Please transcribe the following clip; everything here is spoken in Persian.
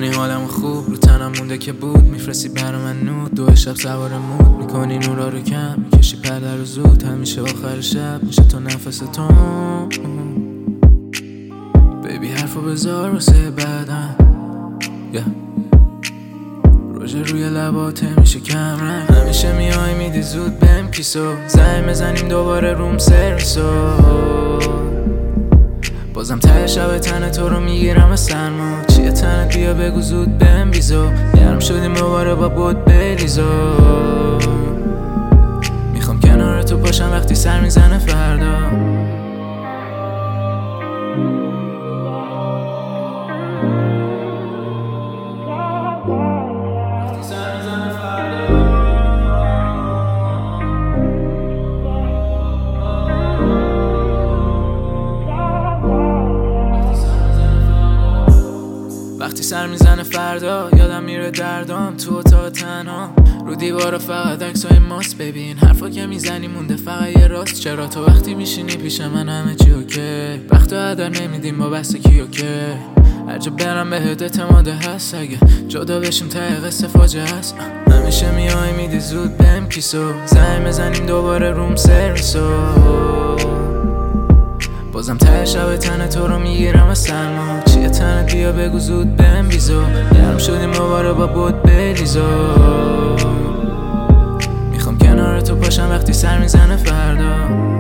میکنی حالم خوب، رو تنم مونده که بود، میفرستی برا من نود، 2 شب سوار مود میکنی، نورا رو کم میکشی پرده رو زود، همیشه آخر شب میشه تو نفس تو. بیبی حرفو بذار واسه بعدم، روژه روی لبات میشه کم رنگ، همیشه میای میدی زود بهم کیسو، زنگ بزنیم دوباره روم سرویسو، بازم ته شب تن تو رو میگیرم سرما، چیه تنت بیا بگو زود بهم بیزو، گرم شدیم دوباره با بود بریزو، میخوام کنار تو باشم وقتی سر میزنه فردا. وقتی سر میزنه فردا یادم میره دردام، تو اتاق تنها رو دیوارا فقط عکسای ماست، ببین حرفا که میزنی مونده فقط یه راست، چرا تو وقتی میشینی پیش من همه چی اوکی، وقتو هدر نمیدیم با بحث کیو که، هرجا برم بهت اعتماده هست، اگه جدا بشیم ته قصه فاجعه هست، همیشه میای میدی زود بهم کیسو، زنگ بزنیم دوباره روم سرویسو، بازم ته شب تن تو رو میگیرم سرما، چیه تنت بیا بگو زود بهم بیزو، گرم شدیم دوباره با بود بریزو، میخوام کنار تو باشم وقتی سر میزنه فردا.